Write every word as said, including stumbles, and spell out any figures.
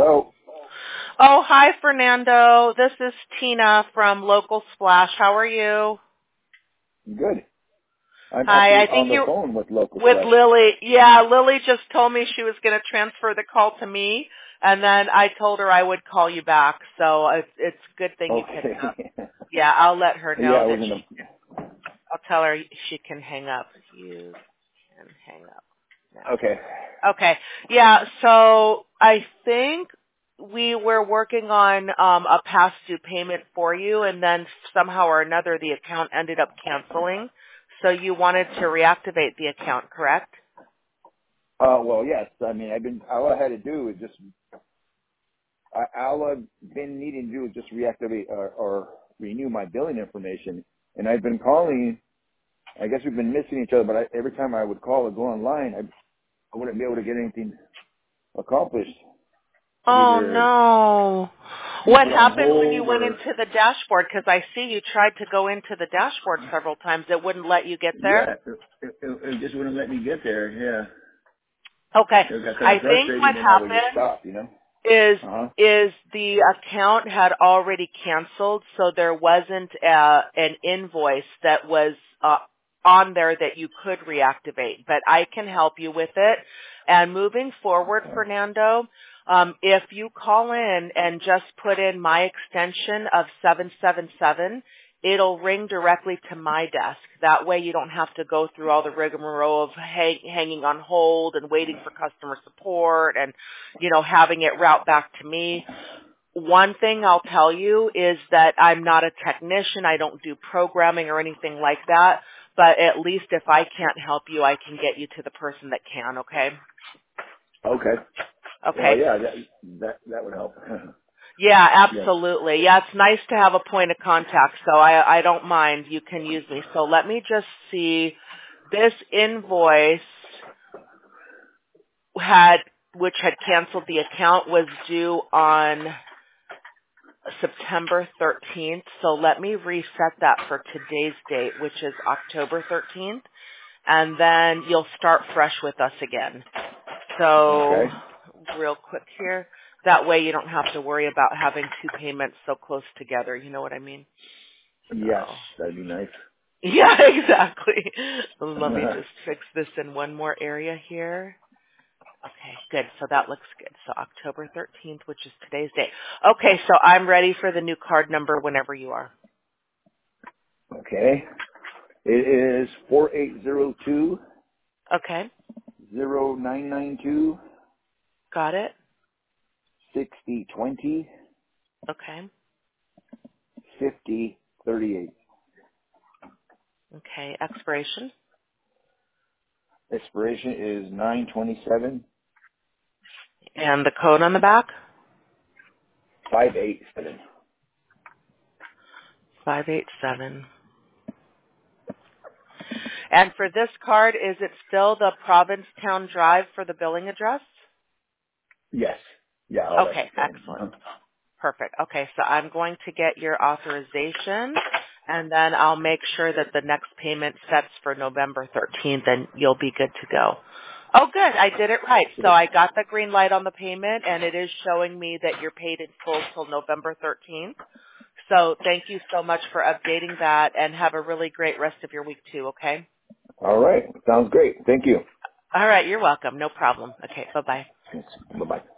Hello. Oh, hi, Fernando. This is Tina from Local Splash. How are you? Good. I'm Hi, actually I on think the you're phone with Local with Splash. Lily. Yeah, Lily just told me she was going to transfer the call to me, and then I told her I would call you back. So it's, it's a good thing you picked up. Okay. Yeah, I'll let her yeah, know I that was in she a. can. I'll tell her she can hang up. You can hang up now. Okay. Okay. Yeah, so I think we were working on um, a past due payment for you, and then somehow or another the account ended up canceling. So you wanted to reactivate the account, correct? Uh, well, yes. I mean, I've been. All I had to do is just. I, all I've been needing to do is just reactivate or, or renew my billing information, and I've been calling. I guess we've been missing each other, but I, every time I would call or go online, I, I wouldn't be able to get anything accomplished. I'd Oh, either no. be What put on happened when you hold went or into the dashboard? Because I see you tried to go into the dashboard several times. It wouldn't let you get there? yeah, it, it, it just wouldn't let me get there. Yeah. Okay. It got kind I of think frustrating, what and I would just happened stop, you know? is Uh-huh. is the account had already canceled, so there wasn't uh an invoice that was uh, on there that you could reactivate. But I can help you with it. And moving forward, Okay. Fernando, um, if you call in and just put in my extension of seven seven seven, it'll ring directly to my desk. That way you don't have to go through all the rigmarole of hang, hanging on hold and waiting for customer support and, you know, having it route back to me. One thing I'll tell you is that I'm not a technician. I don't do programming or anything like that. But at least if I can't help you, I can get you to the person that can, okay? Okay. Well, Okay. yeah, that that that would help. Yeah, yes. absolutely. Yeah, it's nice to have a point of contact, so I, I don't mind. You can use me. So let me just see. This invoice had, which had canceled the account, was due on September thirteenth. So let me reset that for today's date, which is October thirteenth, and then you'll start fresh with us again. So Okay. real quick here. That way you don't have to worry about having two payments so close together. You know what I mean? Yes, So, that'd be nice. yeah, exactly. Let me just fix this in one more area here. Okay, good. So that looks good. So October thirteenth, which is today's date. Okay, so I'm ready for the new card number whenever you are. okay. It is four eight zero two Okay, zero nine nine two got it. sixty twenty Okay. fifty thirty eight. Okay, expiration. Expiration is nine twenty seven And the code on the back? five eight seven. five eight seven. And for this card, is it still the Provincetown Drive for the billing address? Yes. Yeah, all that's Okay, the same. excellent. Uh-huh. Perfect. Okay, so I'm going to get your authorization, and then I'll make sure that the next payment sets for November thirteenth, and you'll be good to go. Oh, good. I did it right. So I got the green light on the payment, and it is showing me that you're paid in full till November thirteenth. So thank you so much for updating that, and have a really great rest of your week, too, okay? All right. Sounds great. Thank you. All right, you're welcome. No problem. Okay, bye-bye. Thanks. Bye-bye.